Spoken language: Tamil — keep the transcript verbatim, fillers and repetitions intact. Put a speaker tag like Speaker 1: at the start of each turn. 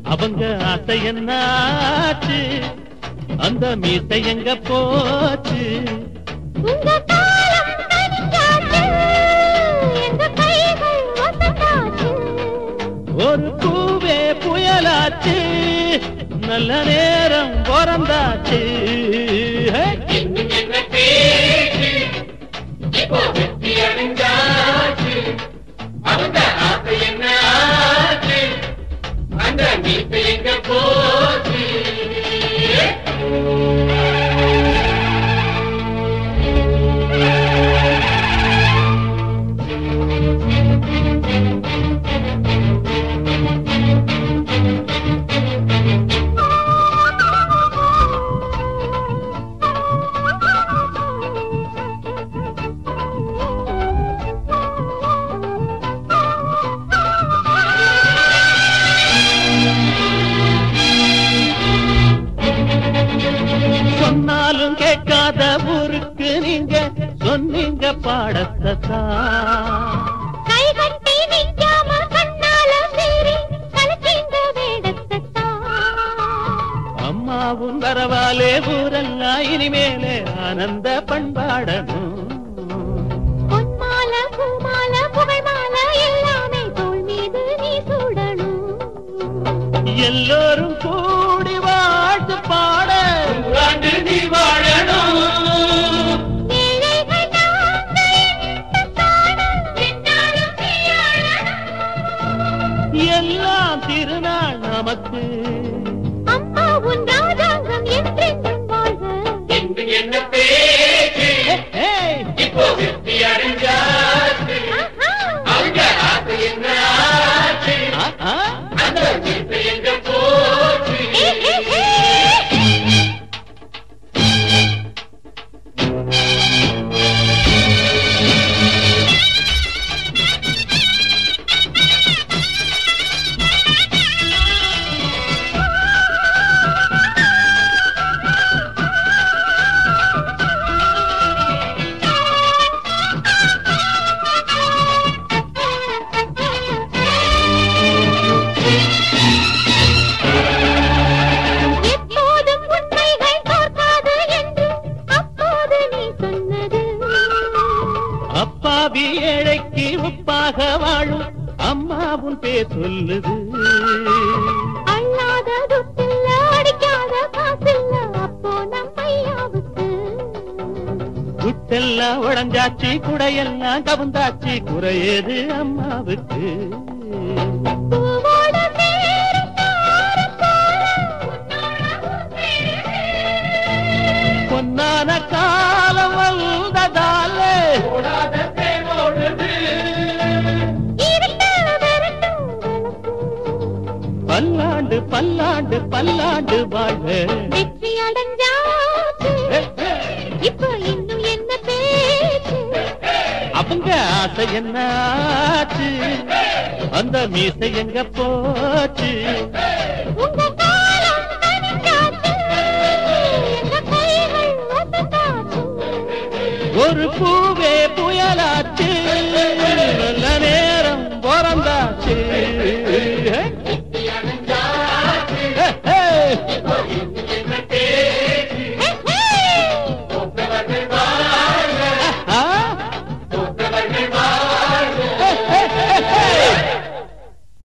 Speaker 1: அவங்க ஆசை என்னாச்சு, அந்த மீசை எங்க போச்சு?
Speaker 2: உங்க காலம் கனிஞ்சாச்சு, எங்க கைகள் வசந்தாச்சு.
Speaker 1: ஒரு பூவே புயலாச்சு, நல்ல நேரம் பிறந்தாச்சு. சொன்னாலும் கேட்காத ஊருக்கு நீங்க சொன்னீங்க பாடத்தா.
Speaker 2: கை கட்டி நிக்காம கண்ணால சீறி கலக்கின்ற வேடத்தா.
Speaker 1: அம்மாவும் வரவாலே ஊரெல்லாம் இனிமேலே ஆனந்த பண்பாடணும்.
Speaker 2: பொன்மால பூமால புகைமால எல்லாமே தோள் மீது நீ சூடணும்.
Speaker 1: எல்லோரும் கூடி வாழ்த்து பாட நீ வாழணும்.
Speaker 2: ஏழைகள் நாங்க இந்த காலம் என்னாலும் நீயாளணும்.
Speaker 1: எல்லாம் திருநாள் நமக்கு.
Speaker 2: அம்மா உன் ராஜாங்கம் என்றென்றும் வாழ்க.
Speaker 3: என்று என்ன பேச்சு இப்போ வெற்றி அடைஞ்சாச்சு. அவங்க ஆசை என்ன ஆச்சு, அந்த மீசை எங்க போச்சு?
Speaker 2: எப்போதும் உண்மைகள் தோற்காது என்று அப்போது நீ சொன்னது.
Speaker 1: அப்பாவி ஏழைக்கு உப்பாக வாழும் அம்மாவும் பேர் சொல்லுது.
Speaker 2: அல்லாத துட்டில்ல அடிக்காத காசில்ல அப்போ நம் ஐயாவுக்கு.
Speaker 1: குட்டெல்லாம் உடஞ்சாச்சு, குடையெல்லாம் கவுந்தாச்சு, குறையது அம்மாவுக்கு.
Speaker 2: பூவோட சேரும் தாரம் போல
Speaker 1: பொன்னான காலம் வந்ததாலே
Speaker 3: ஓடாத தேனோடுது.
Speaker 2: இருட்ட விரட்டும் விளக்கு.
Speaker 1: பல்லாண்டு பல்லாண்டு பல்லாண்டு வாழ்க.
Speaker 2: வெற்றி அடைஞ்சாச்சு, இப்போ இன்னும் என்ன பேச்சு?
Speaker 1: அவங்க ஆசை என்னாச்சு, அந்த மீசை எங்க போச்சு?
Speaker 2: உங்க காலம் கனிஞ்சாச்சு, எங்க கைகள் வசந்தாச்சு.
Speaker 1: ஒரு பூவே புயலாச்சு, நல்ல நேரம் பிறந்தாச்சு.